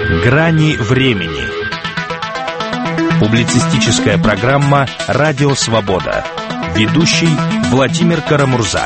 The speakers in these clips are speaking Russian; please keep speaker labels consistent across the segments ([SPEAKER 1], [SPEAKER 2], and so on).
[SPEAKER 1] Грани времени. Публицистическая программа «Радио Свобода». Ведущий Владимир Карамурза.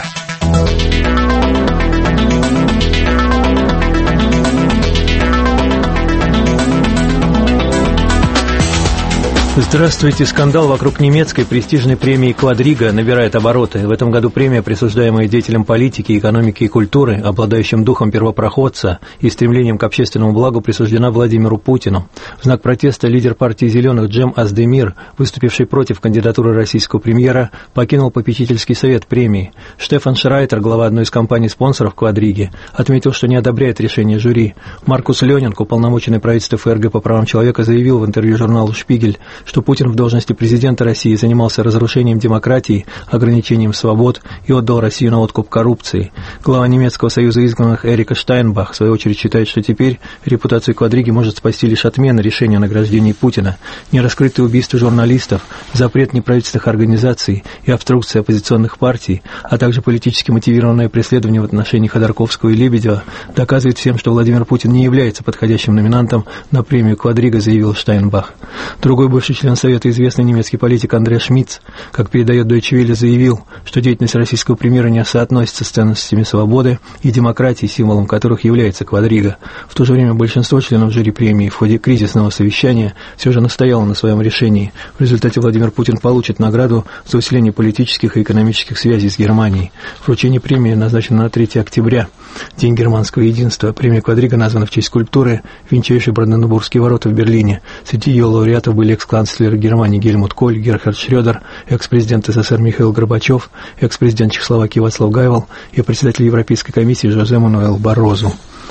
[SPEAKER 2] Здравствуйте. Скандал вокруг немецкой престижной премии «Квадрига» набирает обороты. В этом году премия, присуждаемая деятелям политики, экономики и культуры, обладающим духом первопроходца и стремлением к общественному благу, присуждена Владимиру Путину. В знак протеста лидер партии «Зеленых» Джем Аздемир, выступивший против кандидатуры российского премьера, покинул попечительский совет премии. Штефан Шрайтер, глава одной из компаний-спонсоров «Квадриги», отметил, что не одобряет решение жюри. Маркус Лёнинг, уполномоченный правительства ФРГ по правам человека, заявил в интервью журналу «Шпигель», что Путин в должности президента России занимался разрушением демократии, ограничением свобод и отдал Россию на откуп коррупции. Глава немецкого союза изгнанных Эрика Штайнбах, в свою очередь, считает, что теперь репутацию «Квадриги» может спасти лишь отмена решения о награждении Путина. Нераскрытые убийства журналистов, запрет неправительственных организаций и обструкция оппозиционных партий, а также политически мотивированное преследование в отношении Ходорковского и Лебедева доказывает всем, что Владимир Путин не является подходящим номинантом на премию «Квадрига», заявил Штайнбах. Другой бывший член Совета, известный немецкий политик Андреас Шмидц, как передает Deutsche Welle, заявил, что деятельность российского премьера не соотносится с ценностями свободы и демократии, символом которых является «Квадрига». В то же время большинство членов жюри премии в ходе кризисного совещания все же настояло на своем решении. В результате Владимир Путин получит награду за усиление политических и экономических связей с Германией. Вручение премии назначено на 3 октября, День германского единства. Премия «Квадрига» названа в честь скульптуры, венчающей Бранденбургские ворота в Берлине. Среди ее лауреатов были экс-канцлер Германии Гельмут Коль, Герхард Шрёдер, экс-президент СССР Михаил Горбачев, экс-президент Чехословакии Вацлав Гавел и председатель Европейской комиссии Жозе Мануэл Баррозу.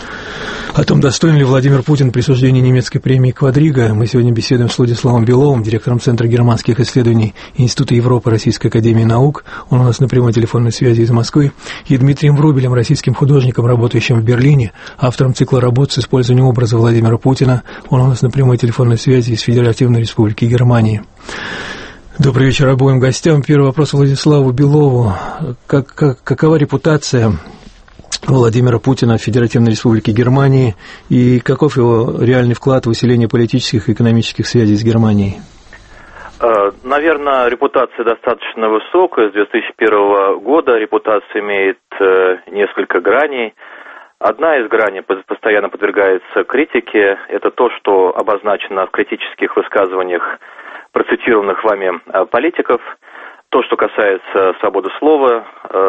[SPEAKER 2] О том, достоин ли Владимир Путин присуждения немецкой премии «Квадрига», мы сегодня беседуем с Владиславом Беловым, директором Центра германских исследований Института Европы Российской академии наук, он у нас на прямой телефонной связи из Москвы, и Дмитрием Врубелем, российским художником, работающим в Берлине, автором цикла работ с использованием образа Владимира Путина, он у нас на прямой телефонной связи из Федеративной Республики Германии. Добрый вечер обоим гостям. Первый вопрос Владиславу Белову. Какова репутация Владимира Путина в Федеративной Республике Германии и каков его реальный вклад в усиление политических и экономических связей с Германией?
[SPEAKER 3] Наверное, репутация достаточно высокая. С 2001 года репутация имеет несколько граней. Одна из граней постоянно подвергается критике. Это то, что обозначено в критических высказываниях процитированных вами политиков. То, что касается свободы слова,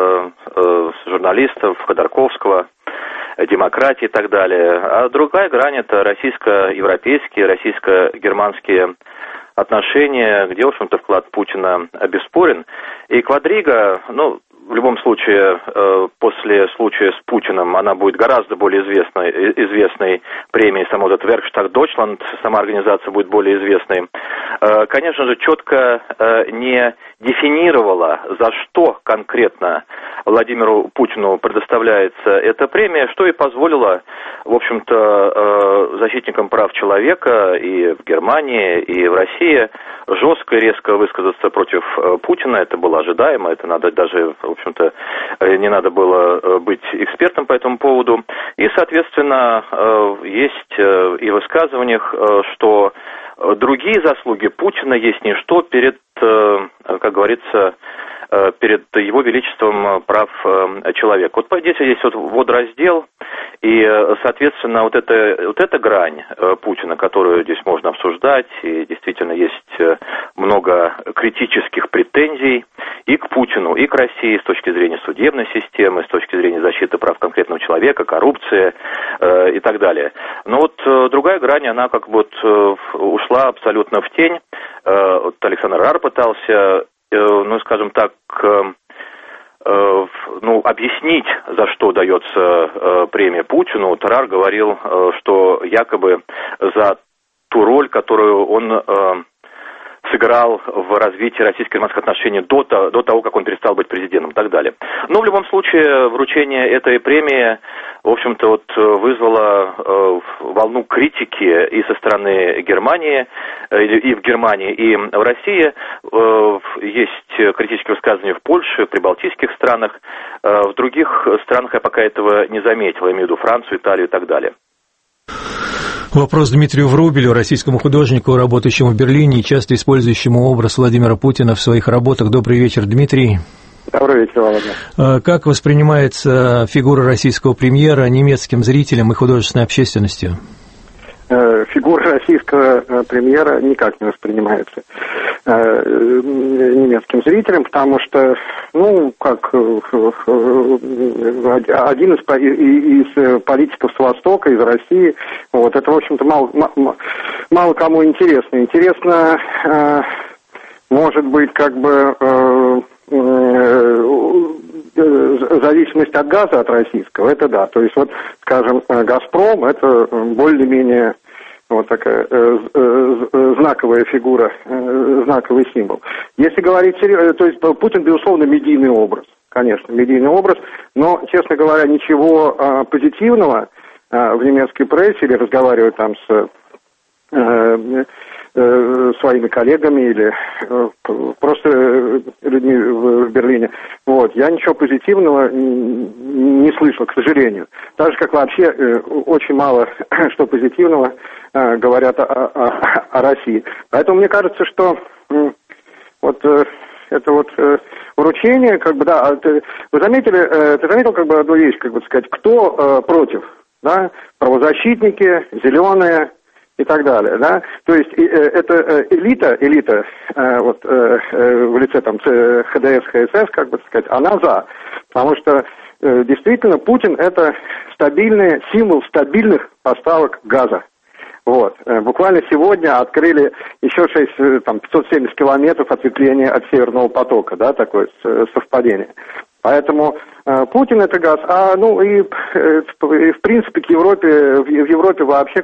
[SPEAKER 3] журналистов, Ходорковского, демократии и так далее. А другая грань – это российско-европейские, российско-германские отношения, где, в общем-то, вклад Путина бесспорен. И «Квадрига», в любом случае, после случая с Путиным, она будет гораздо более известной премией, сама вот эта Werkstatt Deutschland, сама организация будет более известной. Конечно же, четко не дефинировала, за что конкретно Владимиру Путину предоставляется эта премия, что и позволило, в общем-то, защитникам прав человека и в Германии, и в России жестко и резко высказаться против Путина. Это было ожидаемо, это надо даже, в общем-то, не надо было быть экспертом по этому поводу. И, соответственно, есть и в высказываниях, что другие заслуги Путина есть ничто перед, как говорится, перед его величеством прав человека. Вот здесь есть водораздел, и, соответственно, вот эта грань Путина, которую здесь можно обсуждать, и действительно есть много критических претензий и к Путину, и к России с точки зрения судебной системы, с точки зрения защиты прав конкретного человека, коррупции и так далее. Но вот другая грань, она как бы ушла абсолютно в тень. Вот Александр Рар пытался, скажем так, объяснить, за что дается премия Путину. Тарар говорил, что якобы за ту роль, которую он сыграл в развитии российско-германских отношений до того, как он перестал быть президентом и так далее. Но в любом случае вручение этой премии, в общем-то, вызвало волну критики и со стороны Германии, и в Германии, и в России. Есть критические высказывания в Польше, в прибалтийских странах. В других странах я пока этого не заметил, я имею в виду Францию, Италию и так далее.
[SPEAKER 2] Вопрос Дмитрию Врубелю, российскому художнику, работающему в Берлине и часто использующему образ Владимира Путина в своих работах. Добрый вечер, Дмитрий.
[SPEAKER 4] Добрый вечер, Володя.
[SPEAKER 2] Как воспринимается фигура российского премьера немецким зрителям и художественной общественностью?
[SPEAKER 4] Фигура российского премьера никак не воспринимается немецким зрителям, потому что, один из политиков с Востока, из России, это, в общем-то, мало кому интересно. Интересно, может быть, зависимость от газа, от российского, это да. То есть, скажем, «Газпром» — это более-менее такая знаковая фигура, знаковый символ. Если говорить серьезно, то есть Путин, безусловно, медийный образ, конечно, медийный образ, но, честно говоря, ничего позитивного в немецкой прессе или разговаривая там с своими коллегами или просто людьми в Берлине. Я ничего позитивного не слышал, к сожалению. Так же, как вообще очень мало что позитивного говорят о России. Поэтому мне кажется, что это вручение, вы заметили, ты заметил одну вещь, кто против, да? Правозащитники, зеленые и так далее, да, то есть это элита, в лице там ХДС, ХСС, она за, потому что действительно Путин — это символ стабильных поставок газа. Буквально сегодня открыли еще 570 километров ответвления от Северного потока, да, такое совпадение. Поэтому Путин — это газ, и в принципе в Европе вообще,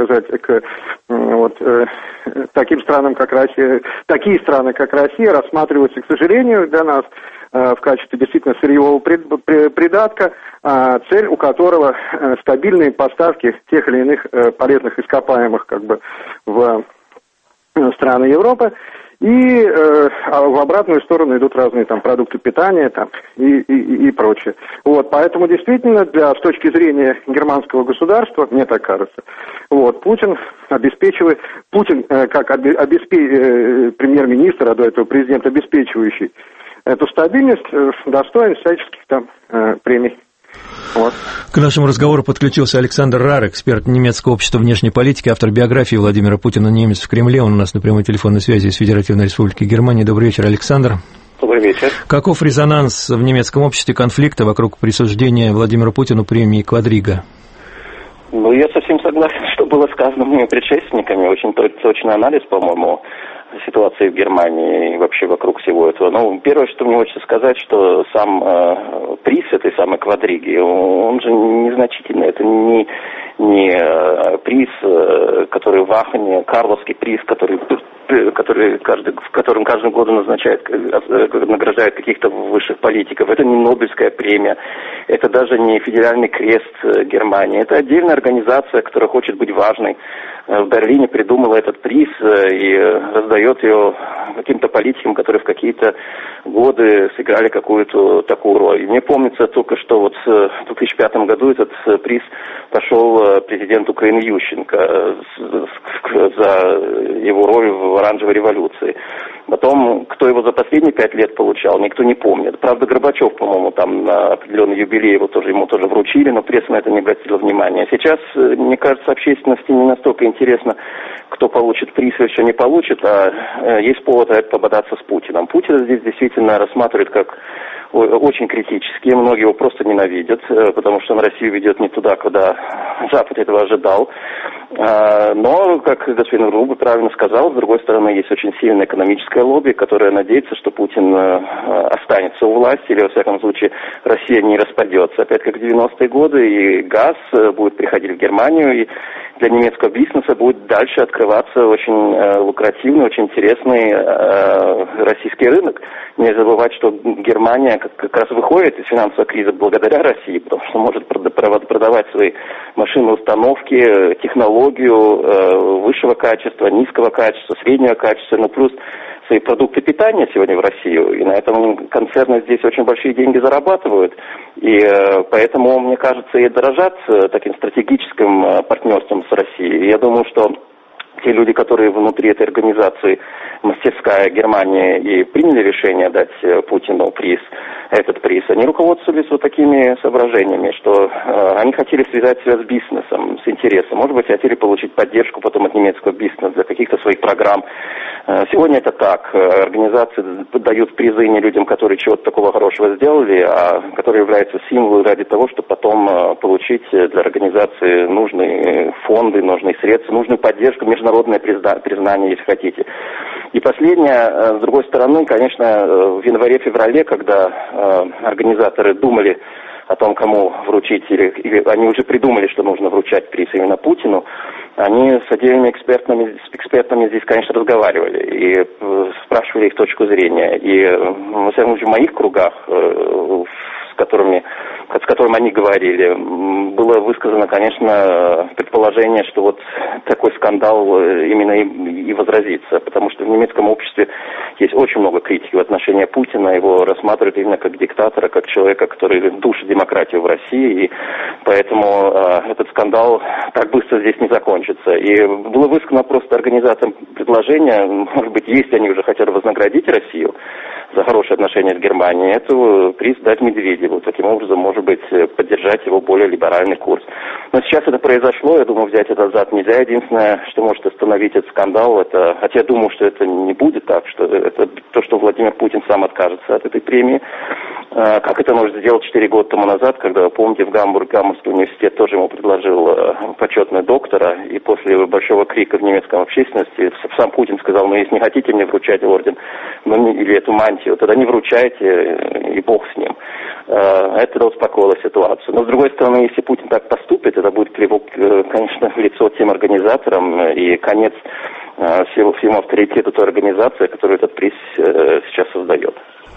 [SPEAKER 4] таким странам, как Россия, такие страны, как Россия, рассматриваются, к сожалению, для нас в качестве действительно сырьевого придатка, цель у которого стабильные поставки тех или иных полезных ископаемых в страны Европы. И в обратную сторону идут разные продукты питания и прочее. Поэтому действительно, с точки зрения германского государства, мне так кажется, Путин как премьер-министр, а до этого президент, обеспечивающий эту стабильность, достоин всяческих премий.
[SPEAKER 2] К нашему разговору подключился Александр Рар, эксперт немецкого общества внешней политики, автор биографии Владимира Путина «Немец в Кремле». Он у нас на прямой телефонной связи с Федеративной Республики Германии. Добрый вечер, Александр.
[SPEAKER 5] Добрый вечер.
[SPEAKER 2] Каков резонанс в немецком обществе конфликта вокруг присуждения Владимиру Путину премии «Квадрига»?
[SPEAKER 5] Я совсем согласен, что было сказано моими предшественниками. Очень точный анализ, по-моему, ситуации в Германии и вообще вокруг всего этого. Первое, что мне хочется сказать, что сам приз этой самой «Квадриги», он же незначительный. Это не приз, который в Ахене, Карловский приз, которым каждым годом награждают каких-то высших политиков. Это не Нобелевская премия, это даже не Федеральный крест Германии. Это отдельная организация, которая хочет быть важной. В Берлине придумала этот приз и раздает ее каким-то политикам, которые в какие-то годы сыграли какую-то такую роль. И мне помнится только, что в 2005 году этот приз пошел президенту Украины Ющенко за его роль в оранжевой революции. Потом, кто его за последние 5 лет получал, никто не помнит. Правда, Горбачев, по-моему, на определенный юбилей ему тоже вручили, но пресса на это не обратила внимания. Сейчас, мне кажется, общественности не настолько интересно, кто получит приз или что не получит, а есть повод пободаться с Путиным. Путин здесь действительно рассматривает как очень критически. Многие его просто ненавидят, потому что он Россию ведет не туда, куда Запад этого ожидал. Но, как господин Врубель правильно сказал, с другой стороны, есть очень сильное экономическое лобби, которое надеется, что Путин останется у власти, или, во всяком случае, Россия не распадется. Опять как в 90-е годы, и газ будет приходить в Германию, и для немецкого бизнеса будет дальше открываться очень лукративный, очень интересный российский рынок. Не забывать, что Германия как раз выходит из финансовой кризы благодаря России, потому что может продавать свои машинные установки, технологию высшего качества, низкого качества, среднего качества, плюс свои продукты питания сегодня в Россию, и на этом концерны здесь очень большие деньги зарабатывают, и поэтому, мне кажется, и дорожат таким стратегическим партнерством с Россией. И я думаю, что те люди, которые внутри этой организации «Мастерская Германия» и приняли решение дать Путину этот приз, они руководствовались вот такими соображениями, что они хотели связать себя с бизнесом, с интересом. Может быть, хотели получить поддержку потом от немецкого бизнеса для каких-то своих программ. Сегодня это так. Организации дают призы не людям, которые чего-то такого хорошего сделали, а которые являются символом ради того, чтобы потом получить для организации нужные фонды, нужные средства, нужную поддержку, международное признание, если хотите. И последнее, с другой стороны, конечно, в январе-феврале, когда организаторы думали о том, кому вручить, или они уже придумали, что нужно вручать приз именно Путину, они с отдельными экспертами здесь, конечно, разговаривали и спрашивали их точку зрения. И, во всяком случае, в моих кругах, с которыми они говорили, было высказано, конечно, предположение, что вот такой скандал именно и возразится, потому что в немецком обществе есть очень много критики в отношении Путина, его рассматривают именно как диктатора, как человека, который душит демократию в России, и поэтому этот скандал так быстро здесь не закончится. И было высказано просто организаторам предложение, может быть, если они уже хотят вознаградить Россию за хорошие отношения с Германией, эту приз дать Медведеву. Таким образом, может быть, поддержать его более либеральный курс. Но сейчас это произошло, я думаю, взять это назад нельзя. Единственное, что может остановить этот скандал, это, хотя я думаю, что это не будет так, что это то, что Владимир Путин сам откажется от этой премии. Как это может сделать 4 года тому назад, когда, помните, в Гамбургский университет тоже ему предложил почетного доктора, и после большого крика в немецком общественности сам Путин сказал: ну, если не хотите мне вручать орден, или эту мантию, тогда не вручайте, и бог с ним. Это успокоило ситуацию. Но, с другой стороны, если Путин так поступит, это будет плевок, конечно, в лицо тем организаторам и конец всему авторитету той организации, которая этот приз сейчас создает.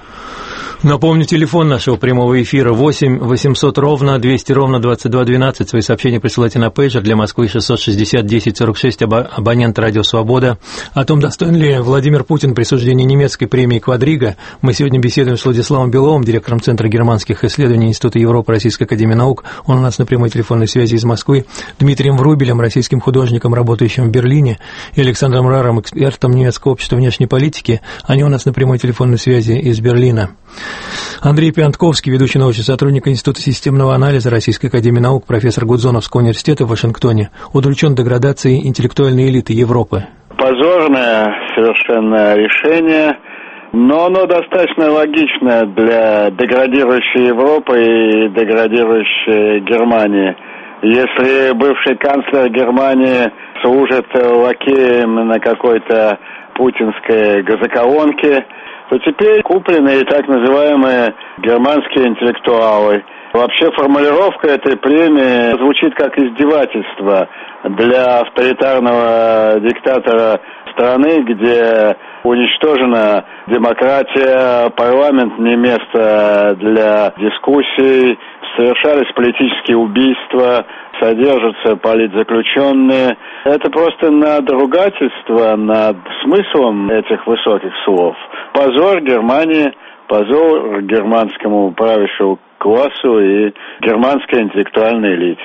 [SPEAKER 2] Напомню, телефон нашего прямого эфира 8 800 ровно 200 ровно 2212. Свои сообщения присылайте на пейджер для Москвы 660 10 46, абонент «Радио Свобода». О том, достоин ли Владимир Путин присуждения немецкой премии «Квадрига», мы сегодня беседуем с Владиславом Беловым, директором Центра германских исследований Института Европы Российской академии наук. Он у нас на прямой телефонной связи из Москвы. Дмитрием Врубелем, российским художником, работающим в Берлине, и Александром Раром, экспертом немецкого общества внешней политики. Они у нас на прямой телефонной связи из Берлина. Андрей Пиантковский, ведущий научный сотрудник Института системного анализа Российской академии наук, профессор Гудзоновского университета в Вашингтоне, удручен деградацией интеллектуальной элиты Европы.
[SPEAKER 6] Позорное совершенно решение, но оно достаточно логичное для деградирующей Европы и деградирующей Германии. Если бывший канцлер Германии служит лакеем на какой-то путинской газоколонке, то теперь куплены и так называемые германские интеллектуалы. Вообще формулировка этой премии звучит как издевательство для авторитарного диктатора страны, где уничтожена демократия, парламент не место для дискуссий, совершались политические убийства, содержатся политзаключенные. Это просто надругательство над смыслом этих высоких слов. Позор Германии, позор германскому правящему классу и германской интеллектуальной элите.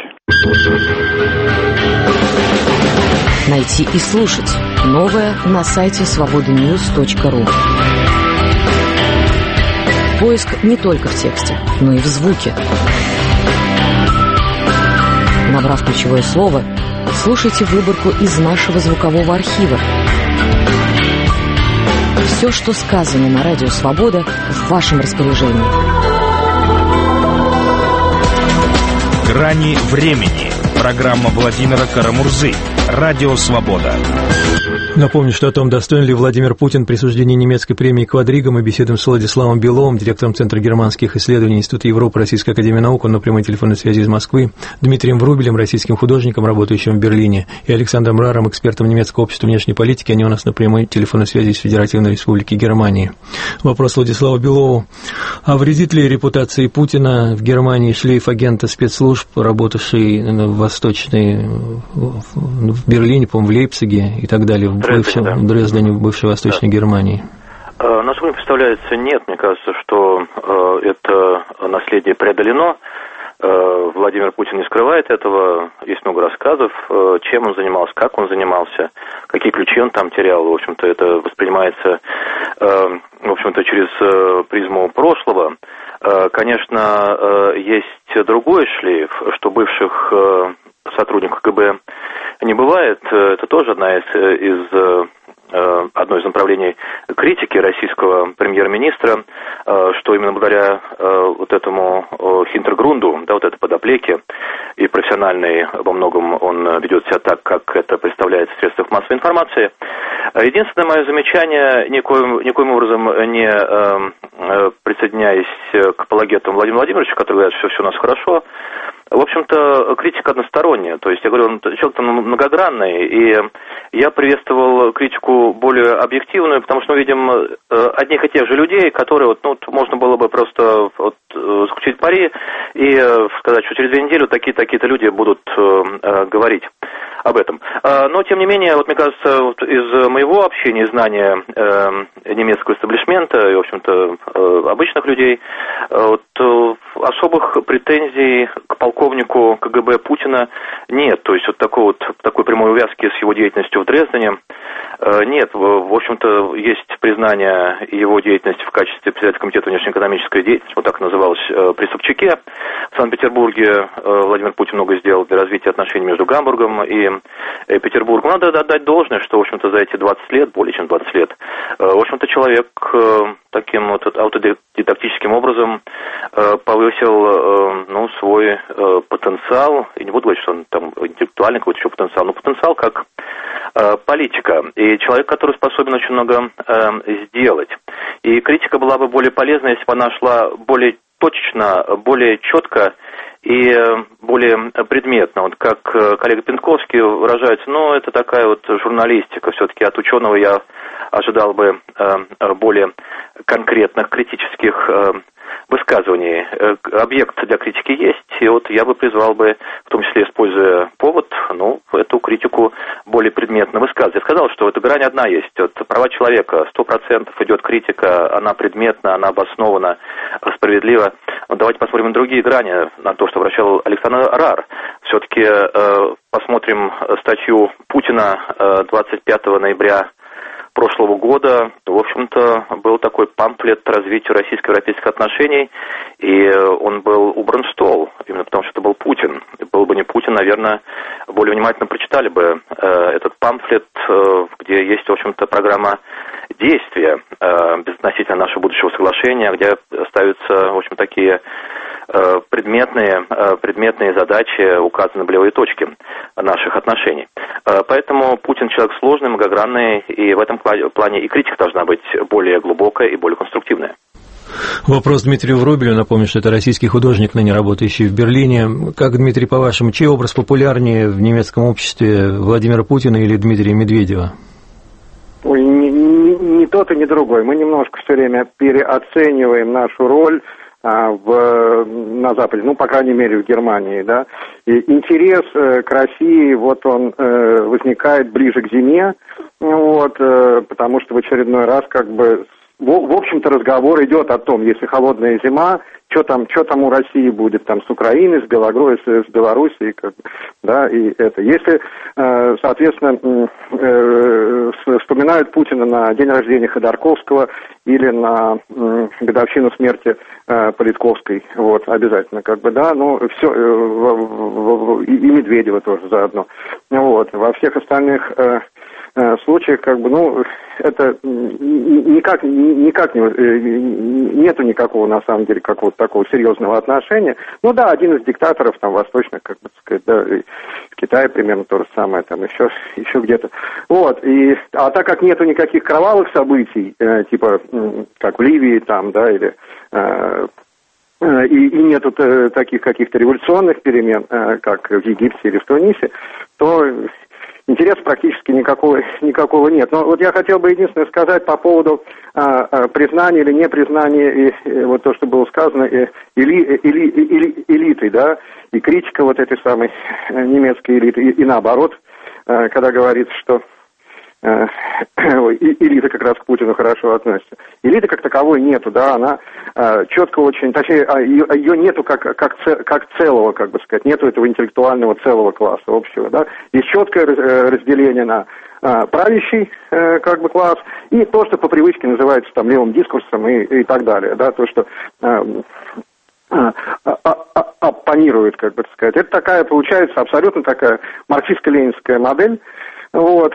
[SPEAKER 7] Найти и слушать новое на сайте svabodanews.ru. Поиск не только в тексте, но и в звуке. Набрав ключевое слово, слушайте выборку из нашего звукового архива. Все, что сказано на Радио Свобода, в вашем распоряжении.
[SPEAKER 1] «Грани времени». Программа Владимира Карамурзы. Радио Свобода.
[SPEAKER 2] Напомню, что о том, достоин ли Владимир Путин присуждения немецкой премии «Квадрига», мы беседуем с Владиславом Беловым, директором Центра германских исследований Института Европы Российской академии наук, он на прямой телефонной связи из Москвы, Дмитрием Врубелем, российским художником, работающим в Берлине, и Александром Раром, экспертом немецкого общества внешней политики. Они у нас на прямой телефонной связи из Федеративной Республики Германии. Вопрос Владиславу Белову. А вредит ли репутации Путина в Германии шлейф агента спецслужб, работавший в Восточной, в Берлине, по-моему, в Лейпциге и так далее, в Дрездене, в бывшей Восточной Германии?
[SPEAKER 3] Насколько мне представляется, нет. Мне кажется, что это наследие преодолено. Владимир Путин не скрывает этого. Есть много рассказов, чем он занимался, как он занимался, какие ключи он там терял. В общем-то, это воспринимается, в общем-то, через призму прошлого. Конечно, есть другой шлейф, что бывших сотрудников КГБ не бывает. Это тоже одно из направлений критики российского премьер-министра, что именно благодаря вот этому хинтергрунду, да, вот этой подоплеке и профессиональной во многом он ведет себя так, как это представляется в средствах массовой информации. Единственное мое замечание, никоим образом не присоединяясь к апологетам Владимира Владимировича, который говорит, что все у нас хорошо. В общем-то, критика односторонняя. То есть, я говорю, он человек многогранный, и я приветствовал критику более объективную, потому что мы видим одних и тех же людей, которые, можно было бы просто заключить пари и сказать, что через 2 недели такие-то люди будут говорить об этом. Но, тем не менее, мне кажется, из моего общения, знания немецкого истеблишмента и, в общем-то, обычных людей, особых претензий к полковнику КГБ Путина нет. То есть такой прямой увязки с его деятельностью в Дрездене нет. В общем-то, есть признание его деятельности в качестве председателя комитета внешнеэкономической деятельности, вот так называлось, при Собчаке. В Санкт-Петербурге Владимир Путин много сделал для развития отношений между Гамбургом и Петербургом. Надо отдать должное, что, в общем-то, за эти 20 лет, более чем 20 лет, в общем-то, человек таким аутодидактическим образом повысил свой потенциал, и не буду говорить, что он там интеллектуальный какой-то еще потенциал, но потенциал как политика, и человек, который способен очень много сделать. И критика была бы более полезна, если бы она шла более точно, более четко и более предметно. Как коллега Пентковский выражается, это такая журналистика. Все-таки от ученого я ожидал бы более конкретных критических высказываний. Объект для критики есть, и я бы призвал бы, в том числе используя повод, эту критику более предметно высказывать. Я сказал, что эта грань одна есть. Права человека, 100% идет критика, она предметна, она обоснована, справедлива. Давайте посмотрим на другие грани, на то, что вращал Александр Рар. Все-таки посмотрим статью Путина 25 ноября прошлого года. В общем-то, был такой памфлет развития российско-европейских отношений, и он был убран в стол, именно потому что это был Путин. Был бы не Путин, наверное, более внимательно прочитали бы этот памфлет, где есть, в общем-то, программа действия относительно нашего будущего соглашения, где ставятся, в общем, такие предметные задачи, указаны болевые точки наших отношений. Поэтому Путин человек сложный, многогранный, и в этом плане и критика должна быть более глубокая и более конструктивная.
[SPEAKER 2] Вопрос Дмитрию Врубелю. Напомню, что это российский художник, ныне работающий в Берлине. Как, Дмитрий, по-вашему, чей образ популярнее в немецком обществе, Владимира Путина или Дмитрия Медведева?
[SPEAKER 4] Ой, ни тот и ни другой. Мы немножко все время переоцениваем нашу роль на Западе, по крайней мере, в Германии, да. И интерес к России, он возникает ближе к зиме, потому что в очередной раз в общем-то разговор идет о том, если холодная зима, что там у России будет там с Украиной, с Белоруссией, да, и это. Если, соответственно, вспоминают Путина на день рождения Ходорковского или на годовщину смерти Политковской, обязательно, да, все, и Медведева тоже заодно. Во всех остальных случаях, это никак нету никакого, на самом деле, какого-то такого серьезного отношения. Да, один из диктаторов, восточных, в Китае примерно то же самое, еще где-то. А так как нету никаких кровавых событий, типа, как в Ливии, или и нету таких каких-то революционных перемен, как в Египте или в Тунисе, то интереса практически никакого нет. Но я хотел бы единственное сказать по поводу признания или непризнания, и то, что было сказано, элитой, да, и критика этой самой немецкой элиты, и наоборот, когда говорится, что элита как раз к Путину хорошо относится. Элиты как таковой нету, да, она четко очень, точнее, ее нету как целого, как бы сказать, нету этого интеллектуального целого класса общего, да. Есть четкое разделение на правящий как бы класс и то, что по привычке называется там левым дискурсом и так далее, да, то, что оппонирует, как бы сказать. Это такая, получается, абсолютно такая марксистско-ленинская модель. Вот,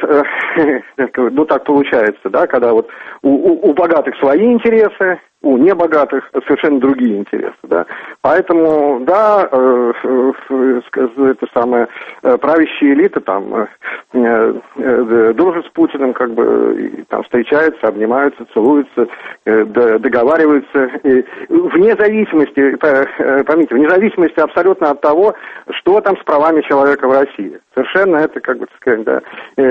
[SPEAKER 4] ну так получается, да, когда вот у богатых свои интересы, у небогатых совершенно другие интересы, да. Поэтому, да, это самое, правящая элита там дружит с Путиным, как бы, там встречаются, обнимаются, целуются, договариваются, вне зависимости, поймите, вне зависимости абсолютно от того, что там с правами человека в России. Совершенно это, как бы сказать, да,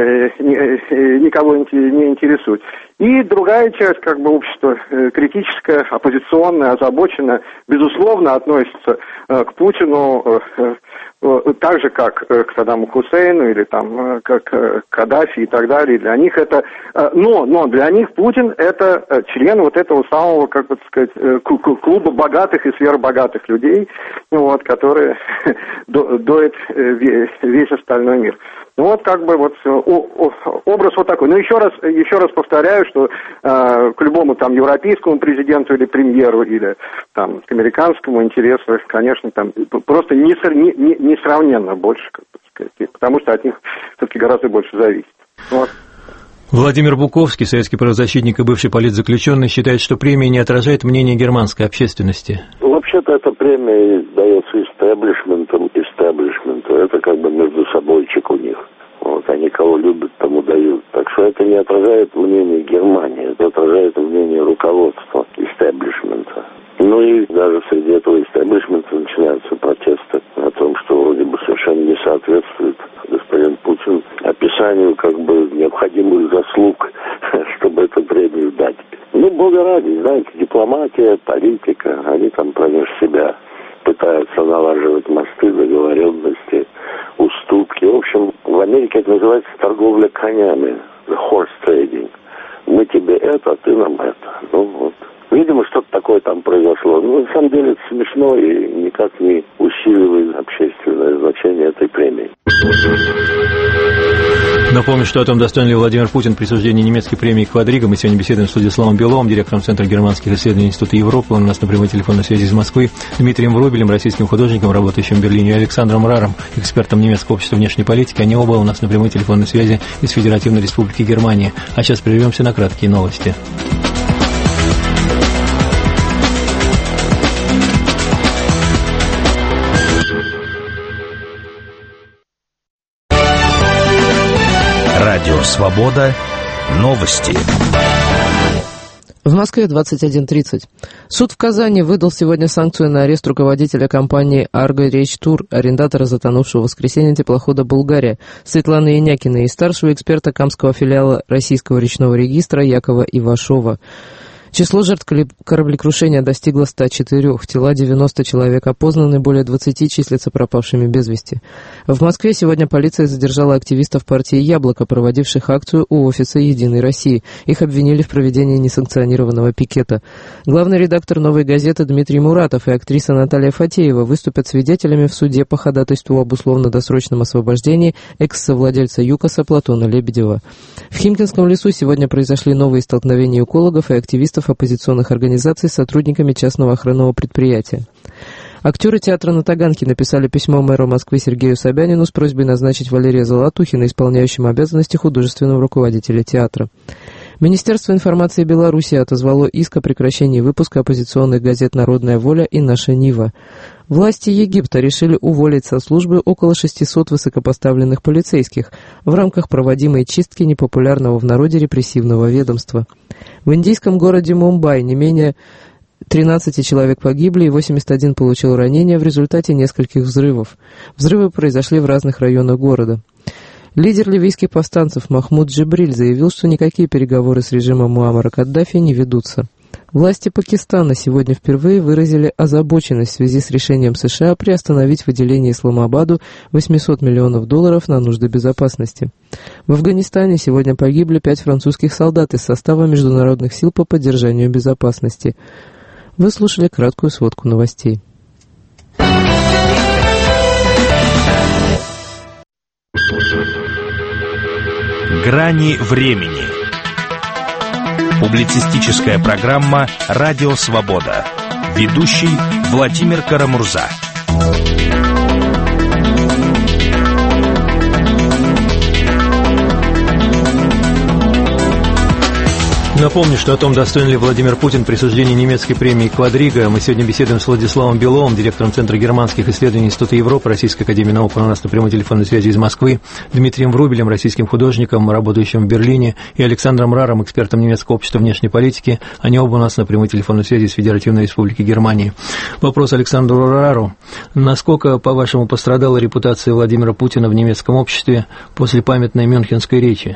[SPEAKER 4] никого не интересует. И другая часть, как бы, общества, критическая, оппозиционная, озабоченная, безусловно, относится к Путину так же, как к Саддаму Хусейну или там как к Каддафи и так далее. Для них это, но для них Путин это член вот этого самого, как бы сказать, клуба богатых и сверхбогатых людей, вот, которые доят весь остальной мир. Ну вот как бы вот образ вот такой. Но еще раз повторяю, что к любому там европейскому президенту или премьеру или там к американскому интересу, конечно, там просто несравненно больше, как бы сказать, потому что от них все-таки гораздо больше зависит. Вот.
[SPEAKER 2] Владимир Буковский, советский правозащитник и бывший политзаключенный, считает, что премия не отражает мнение германской общественности.
[SPEAKER 8] Вообще-то эта премия дается истеблишменту. Это как бы между собойчик у них. Вот, они кого любят, тому дают. Так что это не отражает мнение Германии, это отражает мнение руководства истеблишмента. Ну и даже среди этого истеблишмента начинаются протесты о том, что вроде бы совершенно не соответствует господин Путин описанию как бы необходимых заслуг, чтобы эту премию дать. Ну, бога ради, знаете, дипломатия, политика, они там промеж себя пытаются налаживать мосты, договоренности, уступки. В общем, в Америке это называется торговля конями, the horse trading. Мы тебе это, а ты нам это. Ну вот. Видимо, что-то такое там произошло. Но на самом деле это смешно и никак не усиливает общественное значение этой премии.
[SPEAKER 2] Напомню, что о том, достоин ли Владимир Путин присуждения немецкой премии «Квадрига». Мы сегодня беседуем с Владиславом Беловым, директором Центра германских исследований Института Европы. Он у нас на прямой телефонной связи из Москвы. Дмитрием Врубелем, российским художником, работающим в Берлине, и Александром Раром, экспертом немецкого общества внешней политики. Они оба у нас на прямой телефонной связи из Федеративной Республики Германия. А сейчас прервемся на краткие новости.
[SPEAKER 1] Радио «Свобода». Новости.
[SPEAKER 9] В Москве 21:30. Суд в Казани выдал сегодня санкцию на арест руководителя компании «Арго Речь Тур», арендатора затонувшего в воскресенье теплохода «Булгария» Светланы Янякиной и старшего эксперта камского филиала Российского речного регистра Якова Ивашова. Число жертв кораблекрушения достигло 104, тела 90 человек опознаны, более 20 числятся пропавшими без вести. В Москве сегодня полиция задержала активистов партии «Яблоко», проводивших акцию у офиса «Единой России». Их обвинили в проведении несанкционированного пикета. Главный редактор «Новой газеты» Дмитрий Муратов и актриса Наталья Фатеева выступят свидетелями в суде по ходатайству об условно-досрочном освобождении экс-совладельца ЮКОСа Платона Лебедева. В Химкинском лесу сегодня произошли новые столкновения экологов и активистов оппозиционных организаций с сотрудниками частного охранного предприятия. Актеры театра на Таганке написали письмо мэру Москвы Сергею Собянину с просьбой назначить Валерия Золотухина исполняющим обязанности художественного руководителя театра. Министерство информации Беларуси отозвало иск о прекращении выпуска оппозиционных газет «Народная воля» и «Наша Нива». Власти Египта решили уволить со службы около 600 высокопоставленных полицейских в рамках проводимой чистки непопулярного в народе репрессивного ведомства. В индийском городе Мумбаи не менее 13 человек погибли и 81 получил ранения в результате нескольких взрывов. Взрывы произошли в разных районах города. Лидер ливийских повстанцев Махмуд Джибриль заявил, что никакие переговоры с режимом Муаммара Каддафи не ведутся. Власти Пакистана сегодня впервые выразили озабоченность в связи с решением США приостановить выделение Исламабаду $800 миллионов на нужды безопасности. В Афганистане сегодня погибли 5 французских солдат из состава международных сил по поддержанию безопасности. Вы слушали краткую сводку новостей.
[SPEAKER 1] Грани времени. Публицистическая программа «Радио Свобода». Ведущий Владимир Карамурза.
[SPEAKER 2] Напомню, что о том, достоин ли Владимир Путин присуждения немецкой премии «Квадрига», мы сегодня беседуем с Владиславом Беловым, директором Центра германских исследований Института Европы Российской академии наук. У нас на прямой телефонной связи из Москвы, Дмитрием Врубелем, российским художником, работающим в Берлине, и Александром Раром, экспертом немецкого общества внешней политики. Они оба у нас на прямой телефонной связи с Федеративной Республики Германии. Вопрос Александру Рару. Насколько, по-вашему, пострадала репутация Владимира Путина в немецком обществе после памятной мюнхенской речи?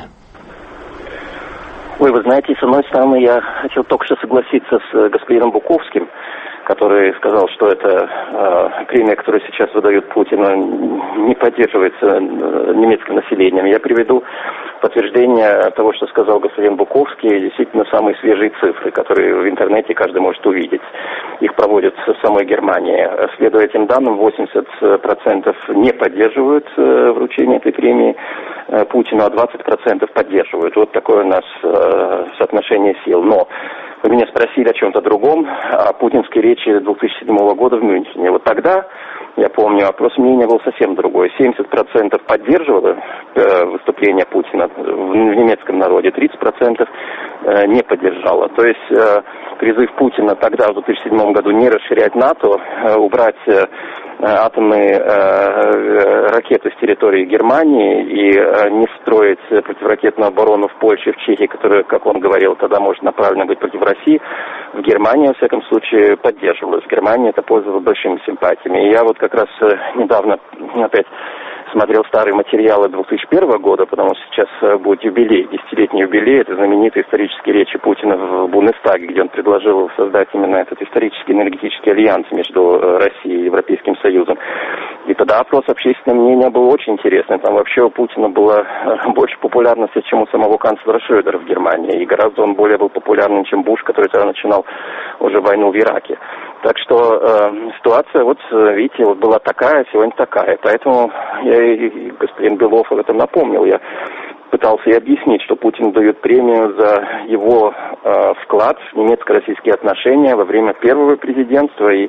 [SPEAKER 5] Ой, вы знаете, с одной стороны, я хотел только что согласиться с господином Буковским, который сказал, что эта премия, которую сейчас выдают Путину, не поддерживается немецким населением. Я приведу подтверждение того, что сказал господин Буковский, действительно самые свежие цифры, которые в интернете каждый может увидеть. Их проводят в самой Германии. Следуя этим данным, 80% не поддерживают вручение этой премии Путину, а 20% поддерживают. Вот такое у нас соотношение сил. Но вы меня спросили о чем-то другом, о путинской речи 2007 года в Мюнхене. Вот тогда, я помню, опрос мнения был совсем другой. 70% поддерживало выступление Путина в немецком народе, 30% не поддержало. То есть призыв Путина тогда, в 2007 году, не расширять НАТО, убрать атомные ракеты с территории Германии и не строить противоракетную оборону в Польше и в Чехии, которая, как он говорил, тогда может направлена быть против России, в Германии, во всяком случае, поддерживалась. В Германии это пользовалось большими симпатиями. И я вот как раз недавно опять смотрел старые материалы 2001 года, потому что сейчас будет юбилей, 10-летний юбилей, это знаменитые исторические речи Путина в Бундестаге, где он предложил создать именно этот исторический энергетический альянс между Россией и Европейским Союзом. И тогда опрос общественного мнения был очень интересный. Там вообще у Путина была больше популярности, чем у самого канцлера Шрёдера в Германии. И гораздо он более был популярным, чем Буш, который тогда начинал уже войну в Ираке. Так что ситуация, вот видите, вот была такая, сегодня такая. Поэтому я и господин Белов об этом напомнил. Я пытался и объяснить, что Путин дает премию за его вклад в немецко-российские отношения во время первого президентства и,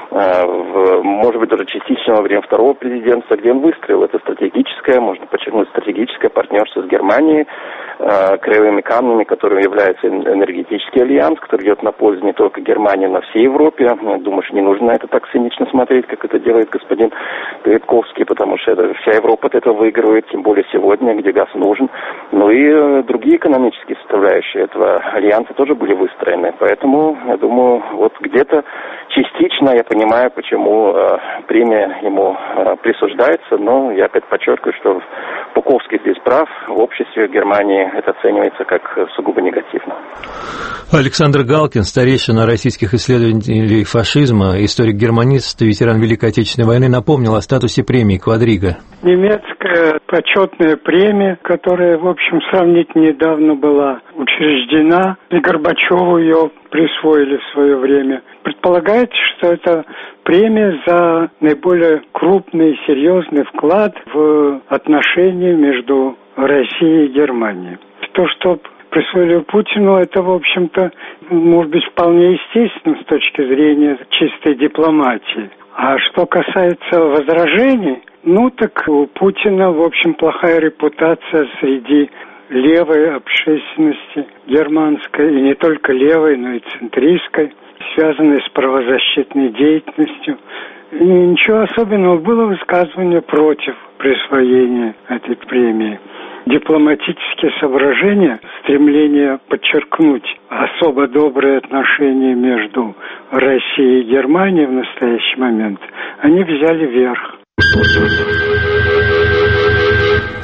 [SPEAKER 5] может быть, даже частично во время второго президентства, где он выстроил это стратегическое, можно подчеркнуть, стратегическое партнерство с Германией, краевыми камнями, которым является энергетический альянс, который идет на пользу не только Германии, но всей Европе. Я думаю, что не нужно на это так цинично смотреть, как это делает господин Гридковский, потому что вся Европа от этого выигрывает, тем более сегодня, где газ нужен. Ну и другие экономические составляющие этого альянса тоже были выстроены. Поэтому, я думаю, вот где-то частично я понимаю, почему премия ему присуждается, но я опять подчеркиваю, что Буковский здесь прав, в обществе Германии это оценивается как сугубо негативно.
[SPEAKER 2] Александр Галкин, старейшина российских исследователей фашизма, историк-германист, ветеран Великой Отечественной войны, напомнил о статусе премии «Квадрига».
[SPEAKER 10] Немецкая почетная премия, которая, в общем, сравнительно недавно была учреждена, и Горбачеву ее присвоили в свое время. Предполагается, что это премия за наиболее крупный и серьезный вклад в отношения между Россией и Германией. То, что присвоили Путину, это, в общем-то, может быть, вполне естественно с точки зрения чистой дипломатии. А что касается возражений, так у Путина, в общем, плохая репутация среди левой общественности германской, и не только левой, но и центристской, связанной с правозащитной деятельностью. И ничего особенного, было высказывание против присвоения этой премии. Дипломатические соображения, стремление подчеркнуть особо добрые отношения между Россией и Германией в настоящий момент, они взяли верх.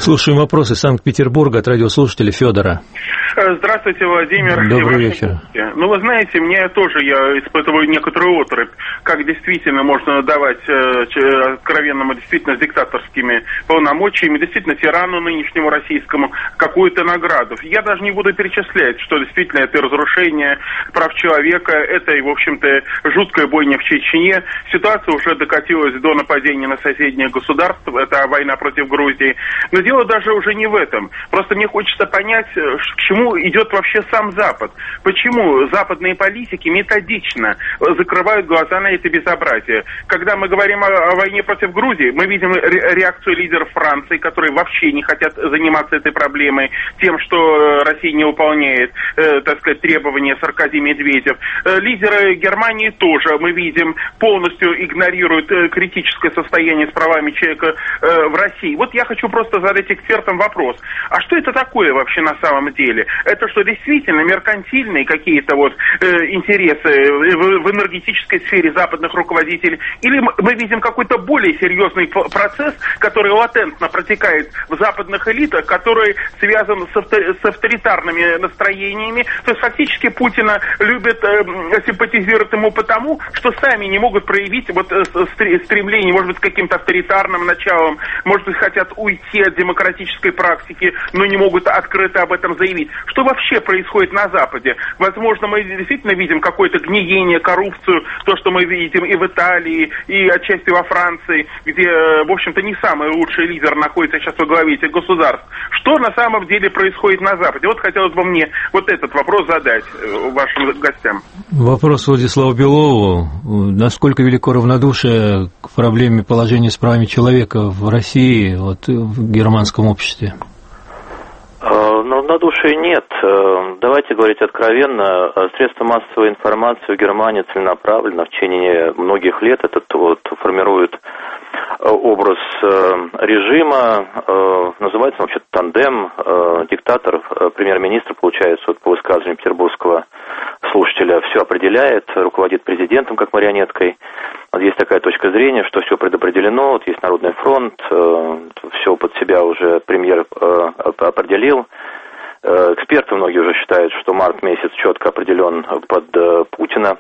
[SPEAKER 2] Слушаем вопросы из Санкт-Петербурга от радиослушателя Федора.
[SPEAKER 11] Здравствуйте, Владимир.
[SPEAKER 2] Добрый вечер.
[SPEAKER 11] Ну, вы знаете, я испытываю некоторую оторопь, как действительно можно давать откровенному, действительно, с диктаторскими полномочиями, действительно, тирану нынешнему российскому какую-то награду. Я даже не буду перечислять, что действительно это разрушение прав человека, это, в общем-то, жуткая бойня в Чечне. Ситуация уже докатилась до нападения на соседнее государство, это война против Грузии. Но дело даже уже не в этом. Просто мне хочется понять, к чему идет вообще сам Запад. Почему западные политики методично закрывают глаза на это безобразие. Когда мы говорим о войне против Грузии, мы видим реакцию лидеров Франции, которые вообще не хотят заниматься этой проблемой, тем, что Россия не выполняет, требования Саркози, Медведев. Лидеры Германии тоже, мы видим, полностью игнорируют критическое состояние с правами человека в России. Вот я хочу просто задать экспертам вопрос. А что это такое вообще на самом деле? Это что, действительно меркантильные какие-то интересы в энергетической сфере западных руководителей? Или мы видим какой-то более серьезный процесс, который латентно протекает в западных элитах, который связан с авторитарными настроениями? То есть фактически Путина любят, симпатизируют ему потому, что сами не могут проявить стремление, может быть, с каким-то авторитарным началом, может быть, хотят уйти от демократической практики, но не могут открыто об этом заявить. Что вообще происходит на Западе? Возможно, мы действительно видим какое-то гниение, коррупцию, то, что мы видим и в Италии, и отчасти во Франции, где, в общем-то, не самый лучший лидер находится сейчас во главе этих государств. Что на самом деле происходит на Западе? Вот хотелось бы мне этот вопрос задать вашим гостям.
[SPEAKER 2] Вопрос Владиславу Белову. Насколько велико равнодушие к проблеме положения с правами человека в России, в германском обществе?
[SPEAKER 3] Равнодушия нет. Давайте говорить откровенно. Средства массовой информации в Германии целенаправленно в течение многих лет формируют образ режима, называется вообще тандем, диктатор, премьер-министр, получается, по высказыванию петербургского слушателя, все определяет, руководит президентом как марионеткой. Есть такая точка зрения, что все предопределено, есть Народный фронт, все под себя уже премьер определил. Эксперты многие уже считают, что март месяц четко определен под Путина,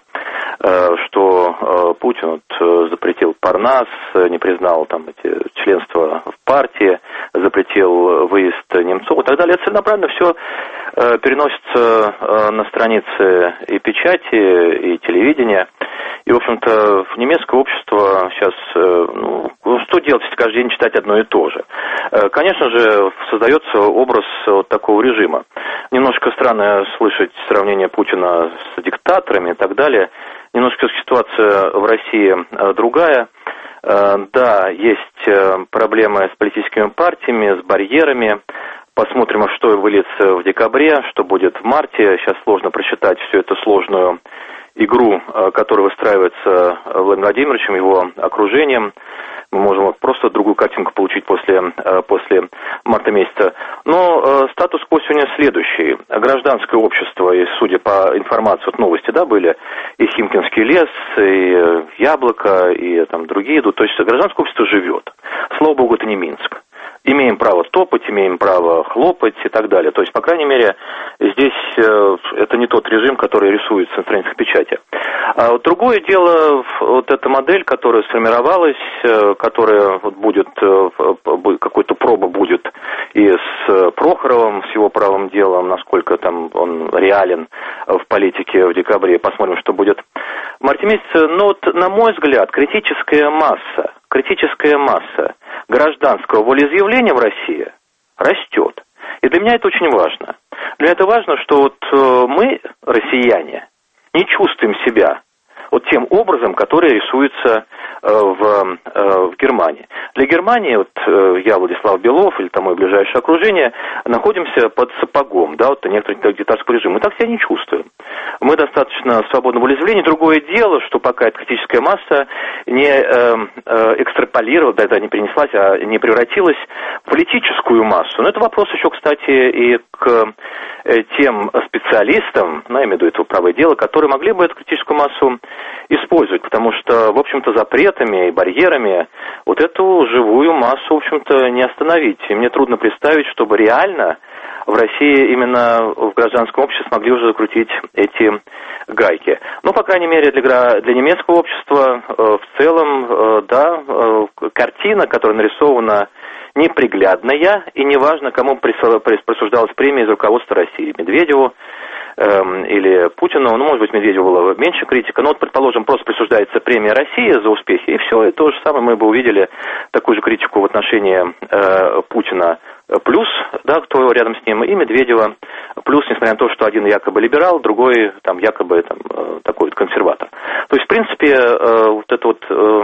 [SPEAKER 3] что Путин запретил Парнас, не признал членство в партии, запретил выезд Немцова и так далее. Это целенаправленно все переносится на страницы и печати, и телевидения. И, в общем-то, немецкое общество сейчас, что делать, если каждый день читать одно и то же? Конечно же, создается образ такого режима. Немножко странно слышать сравнение Путина с диктаторами и так далее. Немножко ситуация в России другая. Да, есть проблемы с политическими партиями, с барьерами. Посмотрим, что выльется в декабре, что будет в марте. Сейчас сложно просчитать всю эту сложную игру, которая выстраивается Владимиром Владимировичем, его окружением. Мы можем просто другую картинку получить после марта месяца. Но статус-кво сегодня следующий. Гражданское общество, и судя по информации, новости, были, и Химкинский лес, и Яблоко, и другие идут. То есть гражданское общество живет. Слава богу, это не Минск. Имеем право топать, имеем право хлопать и так далее. То есть, по крайней мере, здесь это не тот режим, который рисуется на страницах печати. А другое дело, эта модель, которая сформировалась, которая будет, какой-то проба будет и с Прохоровым, с его правым делом, насколько он реален в политике в декабре. Посмотрим, что будет в марте месяце. Но на мой взгляд, критическая масса гражданского волеизъявления в России растет. И для меня это очень важно. Для меня это важно, что мы, россияне, не чувствуем себя тем образом, который рисуется в Германии. Для Германии, я, Владислав Белов, или мое ближайшее окружение, находимся под сапогом, некоторый диктаторский режим. Мы так себя не чувствуем. Мы достаточно свободны в волеизъявлении. Другое дело, что пока эта критическая масса не экстраполировала, не перенеслась, а не превратилась в политическую массу. Но это вопрос еще, кстати, и к тем специалистам, я имею в виду это правое дело, которые могли бы эту критическую массу использовать, потому что, в общем-то, запретами и барьерами вот эту живую массу, в общем-то, не остановить. И мне трудно представить, чтобы реально в России именно в гражданском обществе смогли уже закрутить эти гайки. Ну, по крайней мере, для немецкого общества в целом, да, картина, которая нарисована, неприглядная, и неважно, кому присуждалась премия из руководства России, Медведеву или Путину. Ну, может быть, Медведеву было меньше критика, но вот, предположим, просто присуждается премия России за успехи, и все, и то же самое мы бы увидели такую же критику в отношении Путина плюс, да, кто рядом с ним, и Медведева плюс, несмотря на то, что один якобы либерал, другой там якобы такой вот консерватор. То есть, в принципе, вот это вот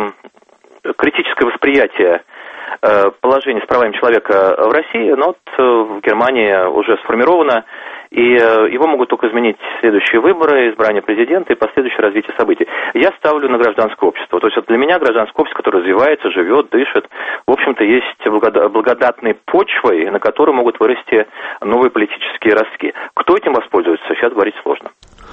[SPEAKER 3] критическое восприятие положения с правами человека в России, но вот в Германии уже сформировано, и его могут только изменить следующие выборы, избрание президента и последующее развитие событий. Я ставлю на гражданское общество. То есть вот для меня гражданское общество, которое развивается, живет, дышит, в общем-то, есть благодатной почвой, на которой могут вырасти новые политические ростки. Кто этим воспользуется, сейчас говорить сложно.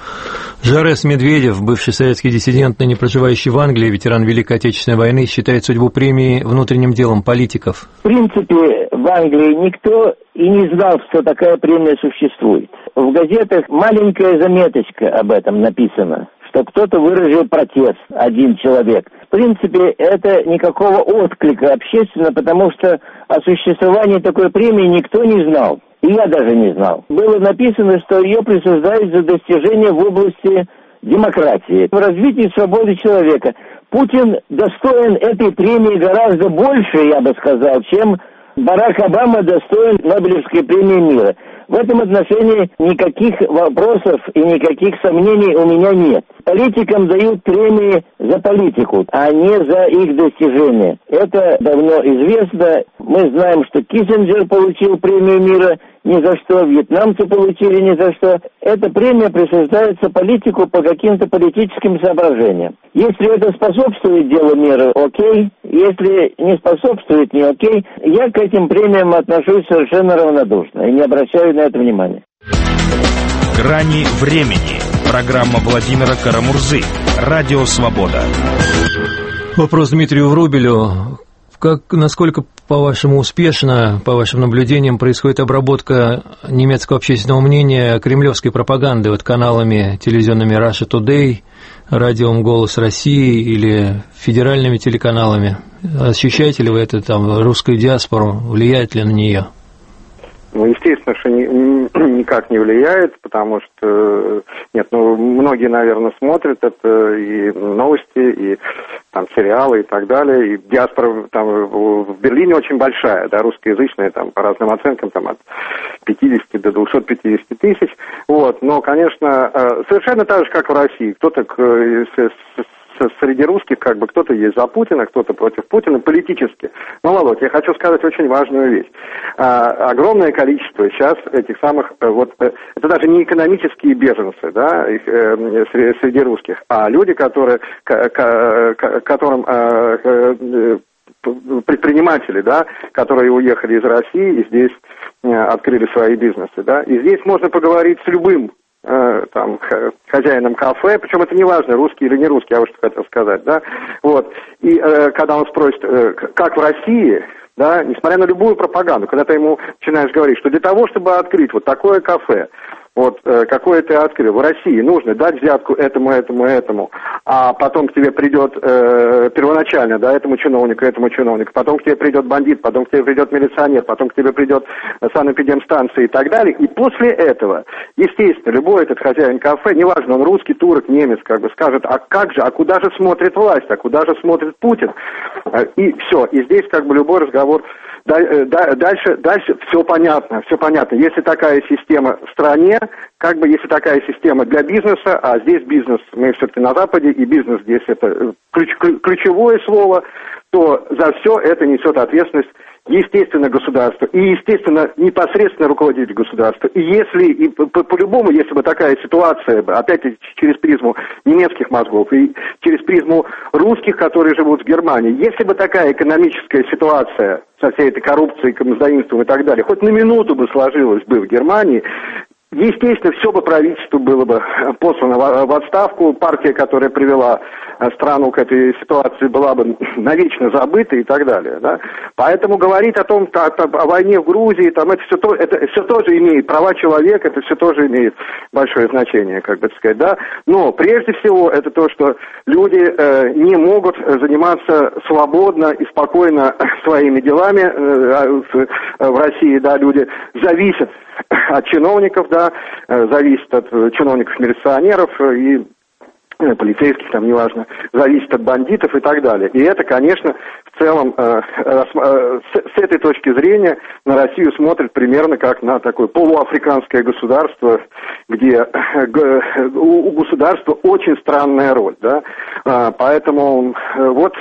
[SPEAKER 2] Жарес Медведев, бывший советский диссидент, ныне проживающий в Англии, ветеран Великой Отечественной войны, считает судьбу премии внутренним делом политиков.
[SPEAKER 12] В принципе, в Англии никто и не знал, что такая премия существует. В газетах маленькая заметочка об этом написана, что кто-то выразил протест, один человек. В принципе, это никакого отклика общественно, потому что о существовании такой премии никто не знал. И я даже не знал. Было написано, что ее присуждают за достижения в области демократии, в развитии свободы человека. Путин достоин этой премии гораздо больше, я бы сказал, чем Барак Обама достоин Нобелевской премии мира. В этом отношении никаких вопросов и никаких сомнений у меня нет. Политикам дают премии за политику, а не за их достижения. Это давно известно. Мы знаем, что Киссинджер получил премию мира ни за что, вьетнамцы получили ни за что. Эта премия присуждается политику по каким-то политическим соображениям. Если это способствует делу мира, окей. Если не способствует, не окей. Я к этим премиям отношусь совершенно равнодушно и не обращаю на это внимания.
[SPEAKER 1] «Грани времени». Программа Владимира Карамурзы. Радио «Свобода».
[SPEAKER 2] Вопрос Дмитрию Врубелю. Насколько, по-вашему, успешно, по вашим наблюдениям, происходит обработка немецкого общественного мнения кремлевской пропаганды вот каналами телевизионными Russia Today, радиом «Голос России» или федеральными телеканалами? Ощущаете ли вы это, русскую диаспору, влияет ли на нее?
[SPEAKER 4] Ну, естественно, что никак не влияет, потому что, многие, наверное, смотрят это, и новости, и там сериалы и так далее, и диаспора там в Берлине очень большая, да, русскоязычная, там, по разным оценкам, там, от 50 до 250 тысяч, вот, но, конечно, совершенно так же, как в России, кто-то среди русских, кто-то есть за Путина, кто-то против Путина политически. Но, Володь, я хочу сказать очень важную вещь. Огромное количество сейчас этих самых, это даже не экономические беженцы, да, среди русских, а люди, которым предприниматели, да, которые уехали из России и здесь открыли свои бизнесы, да, и здесь можно поговорить с любым хозяином кафе, причем это не важно, русский или не русский, я вот что хотел сказать, да, вот, и когда он спросит, как в России, да, несмотря на любую пропаганду, когда ты ему начинаешь говорить, что для того, чтобы открыть вот такое кафе, какое ты открыл, в России нужно дать взятку этому, а потом к тебе придет первоначально, да, этому чиновнику, потом к тебе придет бандит, потом к тебе придет милиционер, потом к тебе придет санэпидемстанция и так далее, и после этого, естественно, любой этот хозяин кафе, неважно, он русский, турок, немец, скажет, а куда же смотрит власть, а куда же смотрит Путин, и все, и здесь любой разговор. Дальше все понятно. Если такая система в стране, если такая система для бизнеса, а здесь бизнес, мы все-таки на Западе, и бизнес здесь это ключевое слово, то за все это несет ответственность, естественно, государство, и, естественно, непосредственно руководитель государства. И по-любому, если бы такая ситуация, опять-таки через призму немецких мозгов и через призму русских, которые живут в Германии, если бы такая экономическая ситуация со всей этой коррупцией, коммуноидством и так далее, хоть на минуту бы сложилась бы в Германии, естественно, все бы правительство было бы послано в отставку. Партия, которая привела страну к этой ситуации, была бы навечно забыта и так далее. Да? Поэтому говорить о том, о войне в Грузии, там, это все тоже имеет права человека, это все тоже имеет большое значение, как бы сказать, да. Но прежде всего это то, что люди не могут заниматься свободно и спокойно своими делами в России, да, люди зависят от чиновников, да, зависит от чиновников-милиционеров и полицейских, там, неважно, зависит от бандитов и так далее. И это, конечно, в целом, с этой точки зрения на Россию смотрят примерно как на такое полуафриканское государство, где у государства очень странная роль, да. Поэтому вот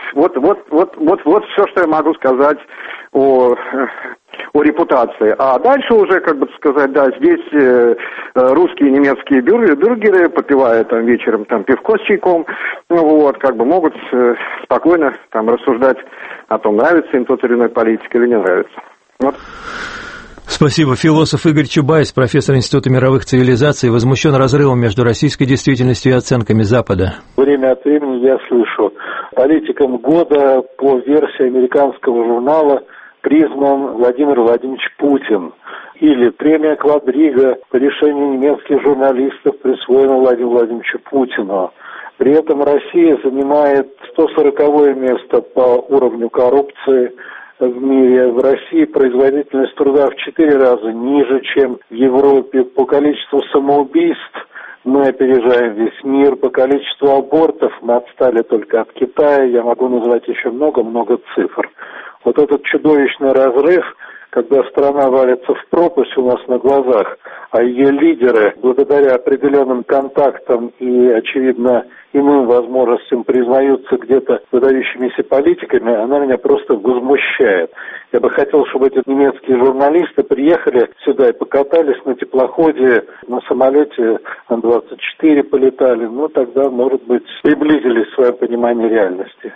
[SPEAKER 4] все, что я могу сказать о репутации. А дальше уже, как бы сказать, да, здесь русские и немецкие бюргеры, попивая там вечером там пивко с чайком, вот, как бы могут спокойно там рассуждать о том, нравится им тот или иной политик или не нравится. Вот.
[SPEAKER 2] Спасибо. Философ Игорь Чубайс, профессор Института мировых цивилизаций, возмущен разрывом между российской действительностью и оценками Запада.
[SPEAKER 13] Время от времени я слышу: политиком года по версии американского журнала признан Владимир Владимирович Путин. Или премия Квадрига по решению немецких журналистов присвоена Владимиру Владимировичу Путину. При этом Россия занимает 140-е место по уровню коррупции в мире. В России производительность труда в 4 раза ниже, чем в Европе. По количеству самоубийств мы опережаем весь мир. По количеству абортов мы отстали только от Китая. Я могу назвать еще много-много цифр. Вот этот чудовищный разрыв, когда страна валится в пропасть у нас на глазах, а ее лидеры, благодаря определенным контактам и, очевидно, иным возможностям признаются где-то выдающимися политиками, она меня просто возмущает. Я бы хотел, чтобы эти немецкие журналисты приехали сюда и покатались на теплоходе, на самолете Ан-24 полетали, ну тогда, может быть, приблизились в своем понимании реальности.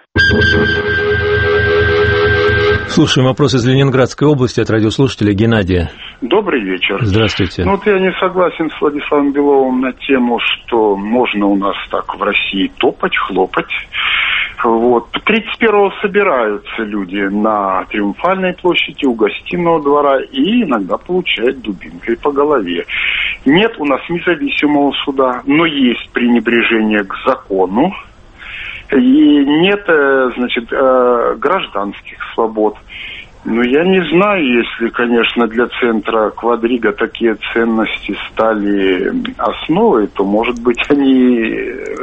[SPEAKER 2] Слушаем вопрос из Ленинградской области от радиослушателя Геннадия.
[SPEAKER 14] Добрый вечер.
[SPEAKER 2] Здравствуйте.
[SPEAKER 14] Ну вот я не согласен с Владиславом Беловым на тему, что можно у нас так в России топать, хлопать. Вот. 31-го собираются люди на Триумфальной площади, у Гостиного двора и иногда получают дубинкой по голове. Нет у нас независимого суда, но есть пренебрежение к закону. И нет, значит, гражданских свобод. Но я не знаю, если, конечно, для центра Квадрига такие ценности стали основой, то, может быть, они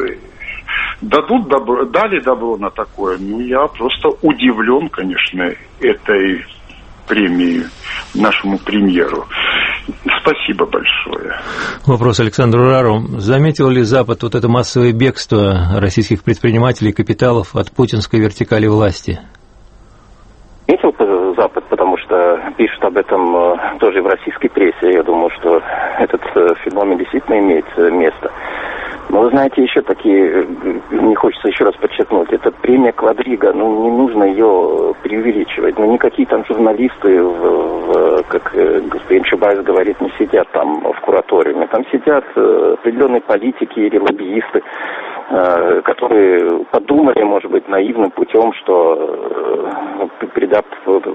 [SPEAKER 14] дали добро на такое. Ну, я просто удивлен, конечно, этой премии нашему премьеру. Спасибо большое.
[SPEAKER 2] Вопрос Александру Рару. Заметил ли Запад вот это массовое бегство российских предпринимателей и капиталов от путинской вертикали власти?
[SPEAKER 5] Заметил Запад, потому что пишут об этом тоже и в российской прессе. Я думаю, что этот феномен действительно имеет место. Но вы знаете, еще такие, не хочется еще раз подчеркнуть, это премия Квадрига, ну не нужно ее преувеличивать. Ну никакие там журналисты, как господин Чубайс говорит, не сидят там в кураториуме. Там сидят определенные политики или лоббисты, которые подумали, может быть, наивным путем, что передав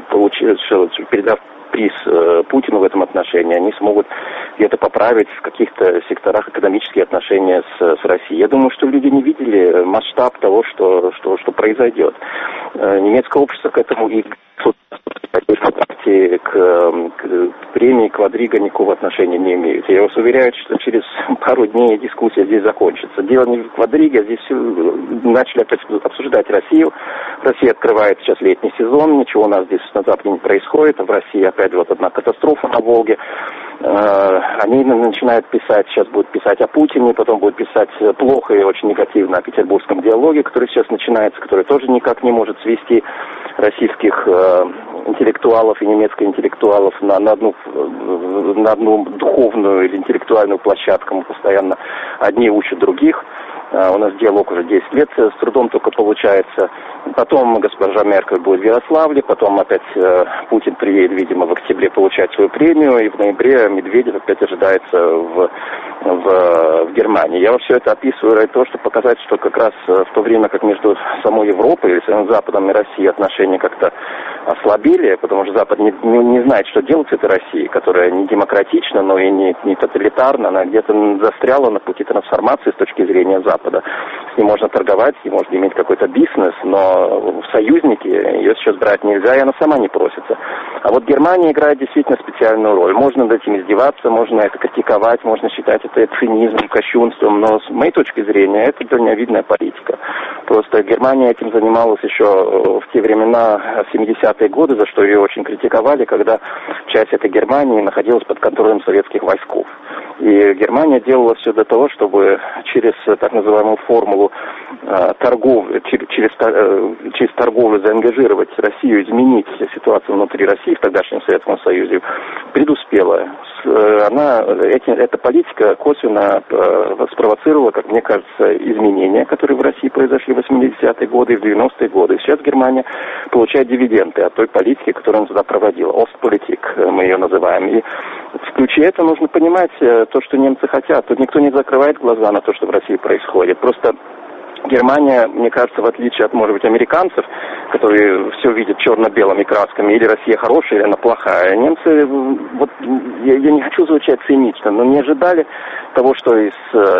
[SPEAKER 5] приз Путину в этом отношении, они смогут где-то поправить в каких-то секторах экономические отношения с Россией. Я думаю, что люди не видели масштаб того, что произойдет. Немецкое общество к этому и партии к премии Квадрига никакого отношения не имеют. Я вас уверяю, что через пару дней дискуссия здесь закончится. Дело не в Квадриге, здесь начали обсуждать Россию. Россия открывает сейчас летний сезон, ничего у нас здесь на Западе не происходит. В России опять вот одна катастрофа на Волге. Они начинают писать, сейчас будут писать о Путине, потом будут писать плохо и очень негативно о петербургском диалоге, который сейчас начинается, который тоже никак не может свести российских интеллектуалов и немецко-интеллектуалов на одну духовную или интеллектуальную площадку. Постоянно одни учат других. У нас диалог уже 10 лет с трудом только получается. Потом госпожа Меркель будет в Ярославле, потом опять Путин приедет, видимо, в октябре получать свою премию, и в ноябре Медведев опять ожидается в Германии. Я все это описываю ради того, чтобы показать, что как раз в то время, как между самой Европой или самим Западом и Россией отношения как-то ослабели, потому что Запад не знает, что делать с этой Россией, которая не демократична, но и не тоталитарна, она где-то застряла на пути трансформации с точки зрения Запада. С ней можно торговать, с ней можно иметь какой-то бизнес, но в союзники ее сейчас брать нельзя, и она сама не просится. А вот Германия играет действительно специальную роль. Можно над этим издеваться, можно это критиковать, можно считать это цинизмом, кощунством, но с моей точки зрения это дальновидная политика. Просто Германия этим занималась еще в те времена, в 70-е годы, за что ее очень критиковали, когда часть этой Германии находилась под контролем советских войсков. И Германия делала все для того, чтобы через так называемую формулу торговли, через торговлю заангажировать Россию, изменить ситуацию внутри России в тогдашнем Советском Союзе, преуспела. Эта политика косвенно спровоцировала, как мне кажется, изменения, которые в России произошли в 80-е годы и в 90-е годы. И сейчас Германия получает дивиденды от той политики, которую она тогда проводила. Остполитик мы ее называем. И в ключе это нужно понимать то, что немцы хотят. Тут никто не закрывает глаза на то, что в России происходит. Просто Германия, мне кажется, в отличие от, может быть, американцев, которые все видят черно-белыми красками, или Россия хорошая, или она плохая. Немцы, вот, я не хочу звучать цинично, но не ожидали того, что из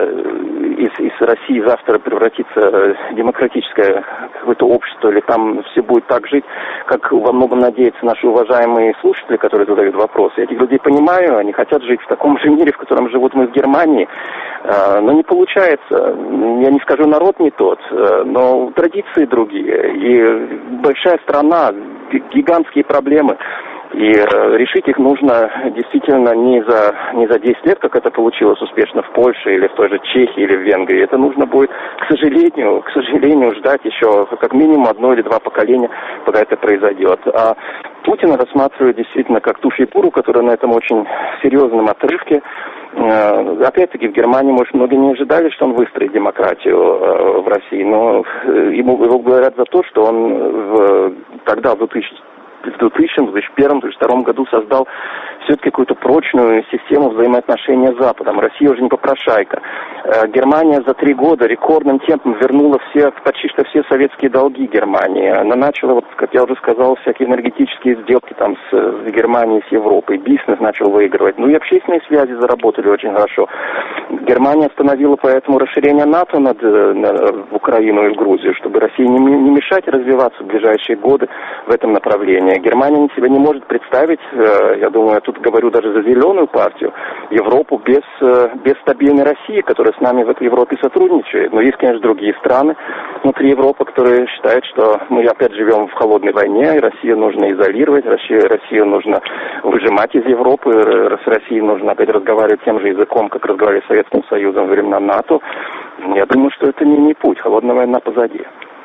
[SPEAKER 5] России завтра превратится в демократическое какое-то общество, или там все будет так жить, как во многом надеются наши уважаемые слушатели, которые задают вопросы. Я этих людей понимаю, они хотят жить в таком же мире, в котором живут мы в Германии, но не получается. Я не скажу, народ не тот, но традиции другие. И большая страна, гигантские проблемы. И решить их нужно действительно не за 10 лет, как это получилось успешно в Польше или в той же Чехии или в Венгрии. Это нужно будет, к сожалению, ждать еще как минимум 1 или 2 поколения, пока это произойдет. А Путина рассматривают действительно как ту фигуру, которая на этом очень серьезном отрывке. Опять-таки в Германии, может, многие не ожидали, что он выстроит демократию в России, но его благодарят за то, что он тогда в 2001, 2002 году создал все-таки какую-то прочную систему взаимоотношений с Западом. Россия уже не попрошайка. Германия за 3 года рекордным темпом вернула почти что все советские долги Германии. Она начала, вот, как я уже сказал, всякие энергетические сделки там с Германией, с Европой. Бизнес начал выигрывать. Ну и общественные связи заработали очень хорошо. Германия остановила поэтому расширение НАТО в Украину и в Грузию, чтобы России не мешать развиваться в ближайшие годы в этом направлении. Германия себе не может представить, я думаю, я тут говорю даже за зеленую партию, Европу без стабильной России, которая с нами в этой Европе сотрудничает. Но есть, конечно, другие страны внутри Европы, которые считают, что мы опять живем в холодной войне, и Россию нужно изолировать, Россию нужно выжимать из Европы, с Россией нужно опять разговаривать тем же языком, как разговаривали с Советским Союзом во времена НАТО. Я думаю, что это не путь, холодная война позади.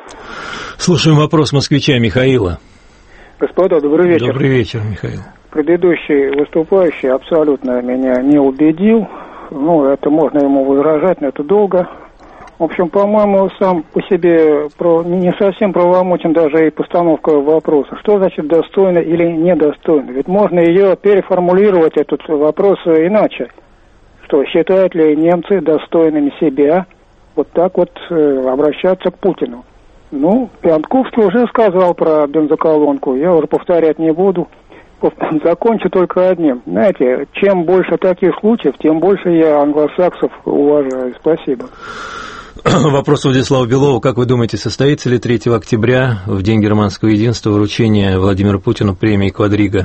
[SPEAKER 2] Слушаем вопрос москвича Михаила.
[SPEAKER 15] Господа, добрый вечер.
[SPEAKER 2] Добрый вечер, Михаил.
[SPEAKER 15] Предыдущий выступающий абсолютно меня не убедил. Ну, это можно ему возражать, но это долго. В общем, по-моему, сам по себе не совсем правомочен даже и постановка вопроса. Что значит достойно или недостойно? Ведь можно ее переформулировать, этот вопрос, иначе. Что, считают ли немцы достойными себя вот так вот обращаться к Путину? Ну, Пьянковский уже сказал про бензоколонку, я уже повторять не буду. Закончу только одним. Знаете, чем больше таких случаев, тем больше я англосаксов уважаю. Спасибо.
[SPEAKER 2] Вопрос Владислава Белова. Как вы думаете, состоится ли 3 октября, в День германского единства, вручение Владимиру Путину премии «Квадрига»?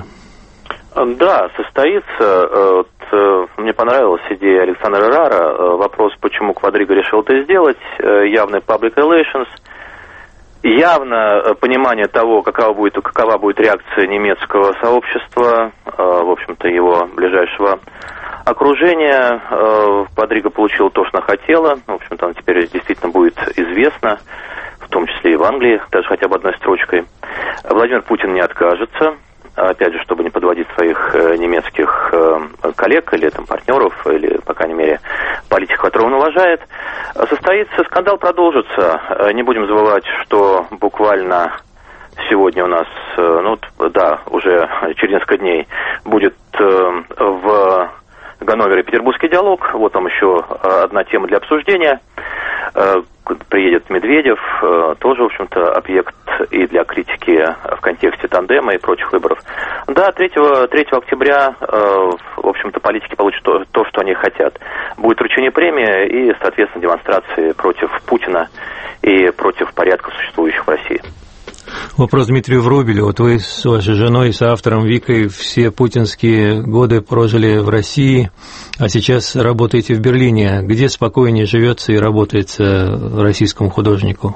[SPEAKER 3] Да, состоится. Мне понравилась идея Александра Рара. Вопрос, почему «Квадрига» решил это сделать. Явный public relations. Явно понимание того, какова будет реакция немецкого сообщества, в общем-то, его ближайшего окружения. Квадрига получила то, что она хотела. В общем-то, она теперь действительно будет известна, в том числе и в Англии, даже хотя бы одной строчкой. Владимир Путин не откажется, опять же, чтобы не подводить своих немецких коллег или там партнеров, или, по крайней мере, политиков, которых он уважает. Состоится, скандал продолжится. Не будем забывать, что буквально сегодня у нас, уже через несколько дней будет в Ганновере петербургский диалог. Вот там еще одна тема для обсуждения. Приедет Медведев, тоже, в общем-то, объект и для критики в контексте тандема и прочих выборов. Да, 3 октября, в общем-то, политики получат то, что они хотят. Будет вручение премии и, соответственно, демонстрации против Путина и против порядков, существующих в России.
[SPEAKER 2] Вопрос Дмитрию Врубелю. Вот вы с вашей женой и соавтором Викой все путинские годы прожили в России, а сейчас работаете в Берлине. Где спокойнее живется и работается российскому художнику?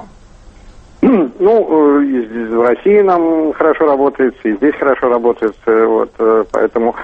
[SPEAKER 4] В России нам хорошо работается, и здесь хорошо работается, поэтому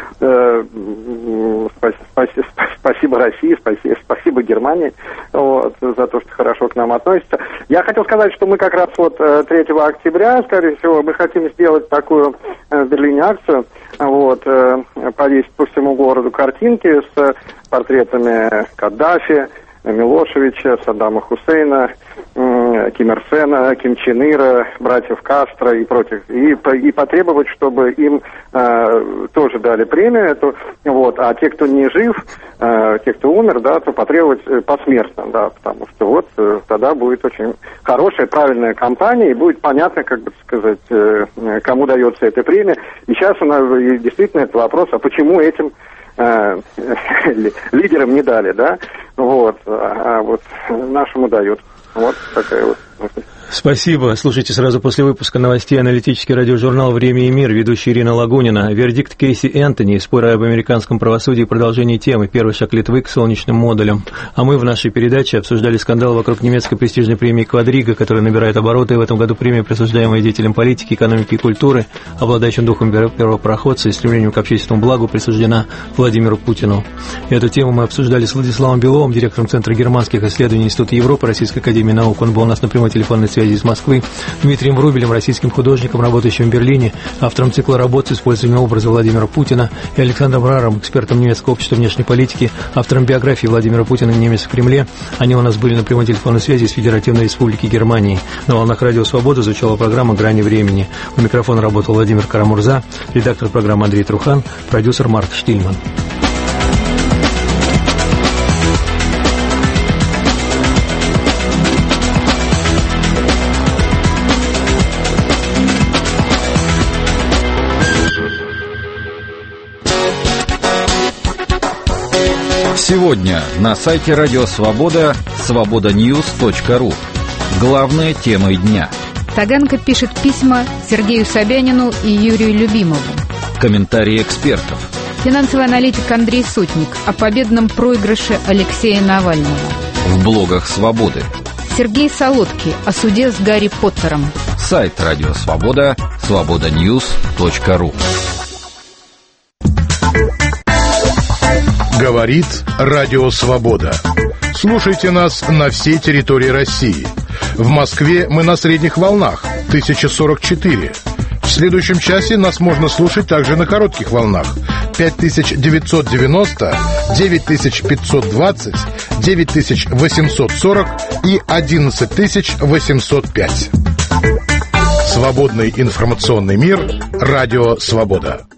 [SPEAKER 4] спасибо России, спасибо Германии, за то, что хорошо к нам относится. Я хотел сказать, что мы как раз 3 октября, скорее всего, мы хотим сделать такую в Берлине акцию, повесить по всему городу картинки с портретами Каддафи, Милошевича, Саддама Хусейна, Ким Ир Сена, Ким Чен Ира, братьев Кастро и прочих, и потребовать, чтобы им тоже дали премию эту, а те, кто не жив, те, кто умер, то потребовать посмертно, потому что тогда будет очень хорошая, правильная кампания, и будет понятно, кому дается эта премия. И сейчас у нас действительно это вопрос, а почему этим лидерам не дали, а нашему дают. Вот такая вот.
[SPEAKER 2] Спасибо. Слушайте сразу после выпуска новостей аналитический радиожурнал «Время и мир», ведущая Ирина Лагунина. Вердикт Кейси Энтони, споры об американском правосудии, продолжение темы. Первый шаг Литвы к солнечным модулям. А мы в нашей передаче обсуждали скандал вокруг немецкой престижной премии «Квадрига», которая набирает обороты. И в этом году премия, присуждаемая деятелям политики, экономики и культуры, обладающим духом первопроходца и стремлением к общественному благу, присуждена Владимиру Путину. Эту тему мы обсуждали с Владиславом Беловым, директором Центра германских исследований Института Европы Российской академии наук. Он был у нас на прямой телефонной связи из Москвы, Дмитрием Врубелем, российским художником, работающим в Берлине, автором цикла работ с использованием образа Владимира Путина, и Александром Раром, экспертом немецкого общества внешней политики, автором биографии Владимира Путина «Немец в Кремле». Они у нас были на прямой телефонной связи с Федеративной Республики Германии. На волнах Радио Свобода звучала программа «Грани времени». У микрофона работал Владимир Карамурза, редактор программы Андрей Трухан, продюсер Марк Штильман.
[SPEAKER 16] Сегодня на сайте Радио Свобода свободаньюз.ру. Главные темы дня.
[SPEAKER 17] Таганка пишет письма Сергею Собянину и Юрию Любимову.
[SPEAKER 16] Комментарии экспертов.
[SPEAKER 17] Финансовый аналитик Андрей Сотник о победном проигрыше Алексея Навального.
[SPEAKER 16] В блогах Свободы.
[SPEAKER 17] Сергей Солодки о суде с Гарри Поттером.
[SPEAKER 16] Сайт Радио Свобода свободаньюз.ру.
[SPEAKER 18] Говорит Радио Свобода. Слушайте нас на всей территории России. В Москве мы на средних волнах 1044. В следующем часе нас можно слушать также на коротких волнах 5990, 9520, 9840 и 11805. Свободный информационный мир. Радио Свобода.